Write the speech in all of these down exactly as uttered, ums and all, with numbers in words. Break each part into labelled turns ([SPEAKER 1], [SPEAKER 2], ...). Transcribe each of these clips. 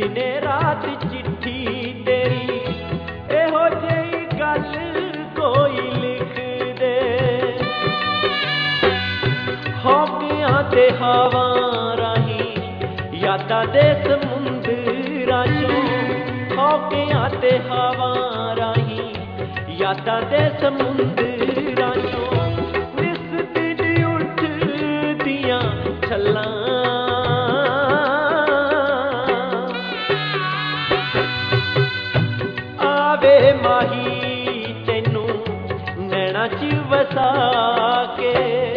[SPEAKER 1] दिने रात चिट्ठी तेरी एहो जेही गल कोई लिख दे। हौकियां ते हवां राहीं यादां दे समुंदरां चों, हौकियां ते हवां राहीं यादां दे समुंदरां चों निस दिन उठदियां छल्लां। आवे माही तैनू नैना च वसा के,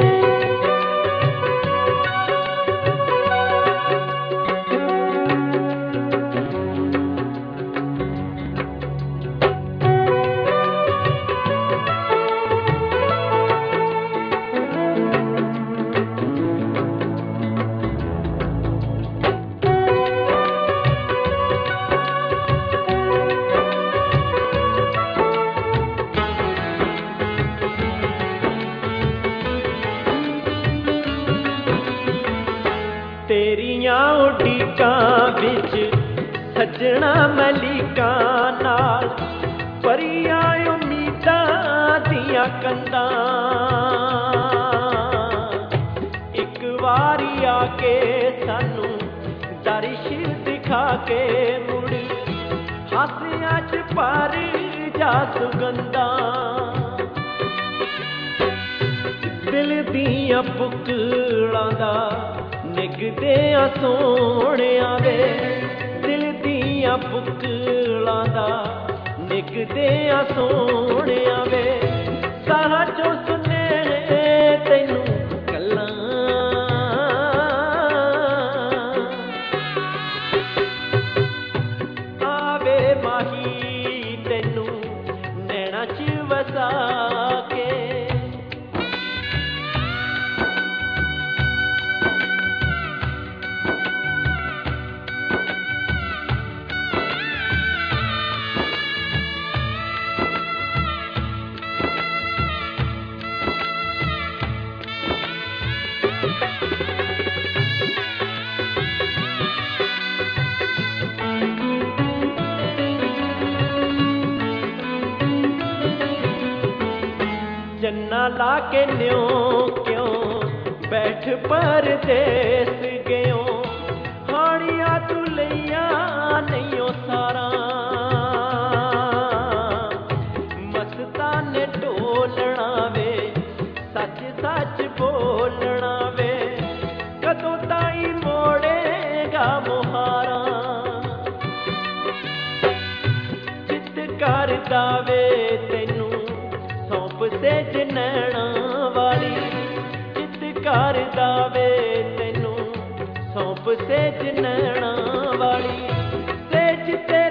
[SPEAKER 1] तेरियां उडीकां विच सजना मलिकां नाल भरियां उम्मीदां दियां कंधां। इक वारी आके सानू दरिश दिखा के मुड़ हासियां च भर जा सुगंधां। दिल दियां बुकलां दा निगदियां सोहणियां वे, दिल दियां बुकलां दा निगदियां सोहणियां वे, साहां चों सुनेहे तैनू गल्लां। आवे माही तैनू नैना च वसा के, जन्ना ला के न्यों क्यों बैठ परदेस गयो, हाड़िया तू लैया नहीं सारा। मस्ताने ढोलना वे सच सच बोलना वे, कदों ताई मोड़ेगा मुहारा। चित करदा वे तैनू सौंप सेज नैना वाली, चित करदा वे तैनू सौंप सेज नैना वाली। सेज तेरे